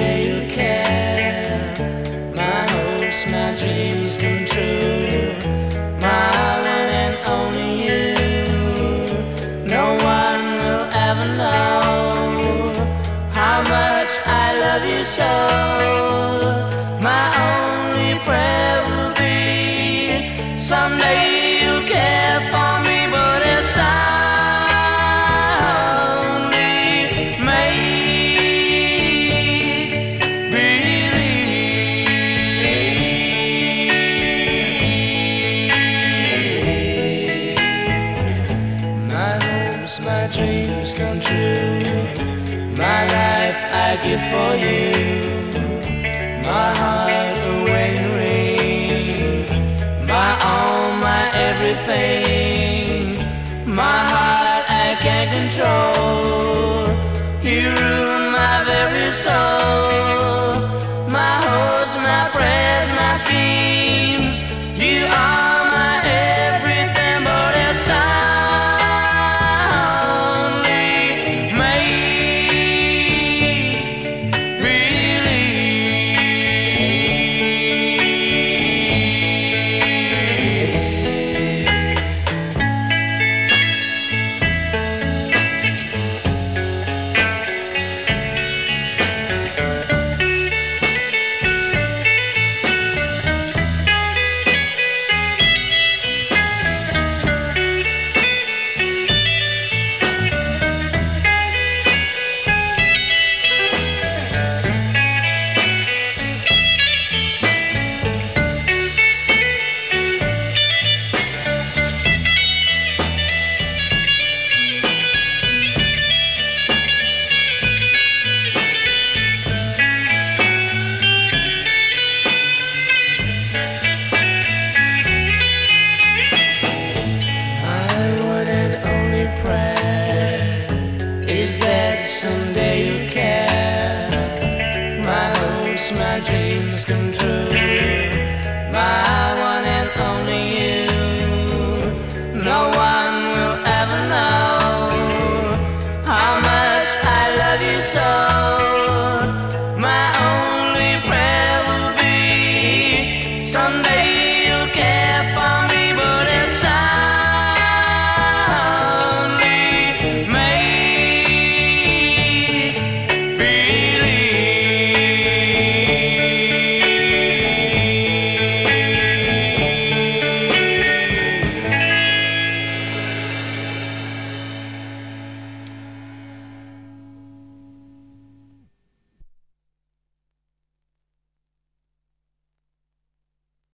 someday you'll care. My hopes, my dreams come true. My one and only you. No one will ever know how much I love you so. My only prayer will be someday you'll care for me, but it's only make believe. My hopes, my dreams come true. My life I give for you. My heart a wedding ring. My all, my everything. My heart I can't control. You rule my very soul. My hopes, my prayers, my schemes. You are my everything, but it's only make someday you'll care. My hopes, my dreams come